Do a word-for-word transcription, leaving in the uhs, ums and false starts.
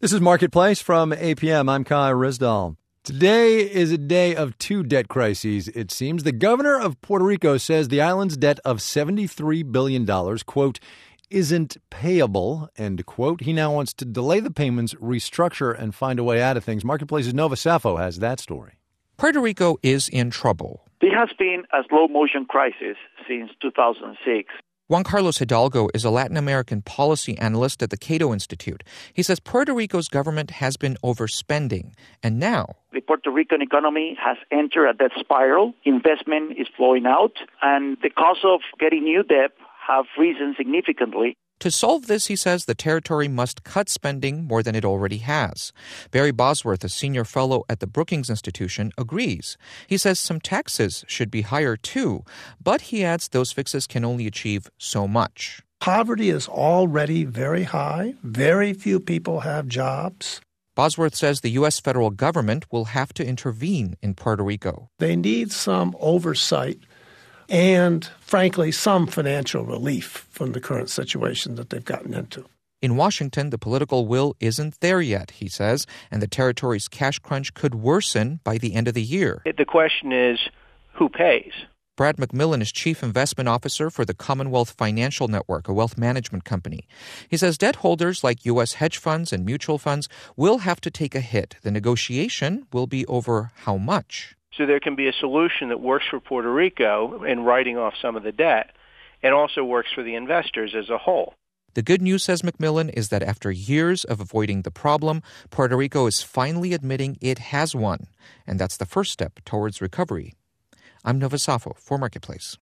This is Marketplace from A P M. I'm Kai Rizdal. Today is a day of two debt crises, it seems. The governor of Puerto Rico says the island's debt of seventy-three billion dollars, quote, isn't payable, end quote. He now wants to delay the payments, restructure, and find a way out of things. Marketplace's Nova Safo has that story. Puerto Rico is in trouble. There has been a slow-motion crisis since two thousand six. Juan Carlos Hidalgo is a Latin American policy analyst at the Cato Institute. He says Puerto Rico's government has been overspending, and now the Puerto Rican economy has entered a debt spiral. Investment is flowing out, and the cost of getting new debt have risen significantly. To solve this, he says, the territory must cut spending more than it already has. Barry Bosworth, a senior fellow at the Brookings Institution, agrees. He says some taxes should be higher too, but he adds those fixes can only achieve so much. Poverty is already very high. Very few people have jobs. Bosworth says the U S federal government will have to intervene in Puerto Rico. They need some oversight and, frankly, some financial relief from the current situation that they've gotten into. In Washington, the political will isn't there yet, he says, and the territory's cash crunch could worsen by the end of the year. The question is, who pays? Brad McMillan is chief investment officer for the Commonwealth Financial Network, a wealth management company. He says debt holders like U S hedge funds and mutual funds will have to take a hit. The negotiation will be over how much. So there can be a solution that works for Puerto Rico in writing off some of the debt and also works for the investors as a whole. The good news, says McMillan, is that after years of avoiding the problem, Puerto Rico is finally admitting it has one, and that's the first step towards recovery. I'm Nova Safo for Marketplace.